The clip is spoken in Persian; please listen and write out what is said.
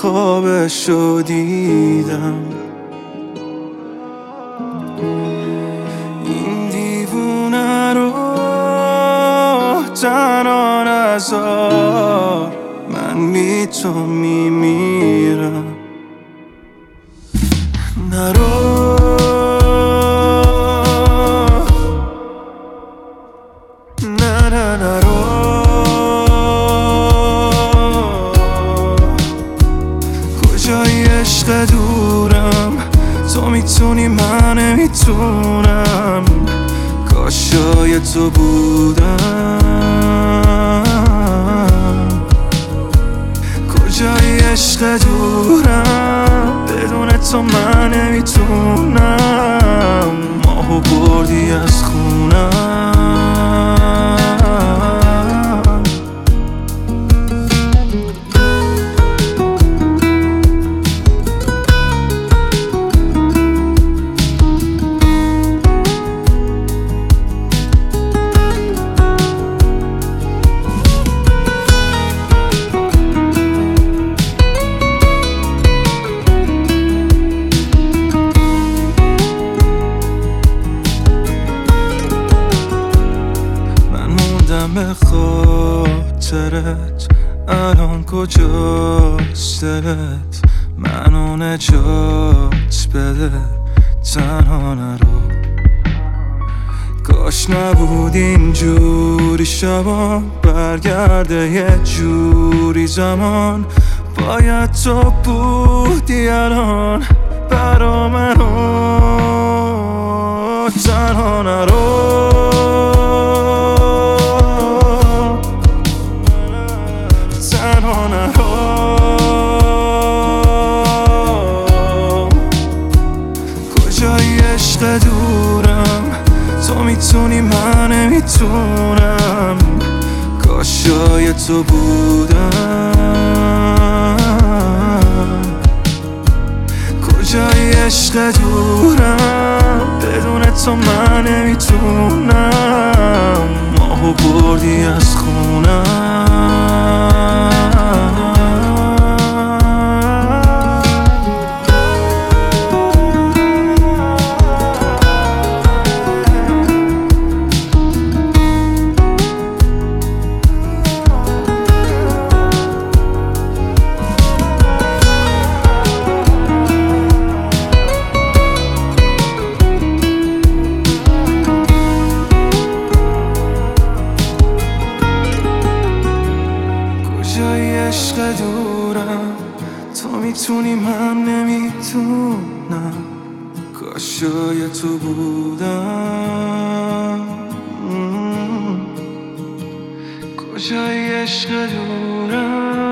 خوابشو دیدم. این دیوونه رو تنها نذار، من بی تو میمیرم. نرو نه نه نرو، کجای عشق دورم، تو میتونی من نمیتونم، کاش جای تو بودم. کجای عشق دورم، بدون تو من نمیتونم، ماهو بردی از خونم. به خاطرت الان کجاست دلت، منو نجات بده، تنها نرو. کاش نبود اینجوری شبا، برگرده یه جوری زمان، باید تو بودی الان برا منو، تنها نرو. کجای عشق دورم، تو میتونی من نمیتونم، کاش جای تو بودم. کجای عشق دورم، بدون تو من نمیتونم، ماهو بردی از خونم. کجای عشق دورم، تو میتونی من نمیتونم، کاش جای تو بودم. کجای عشق دورم.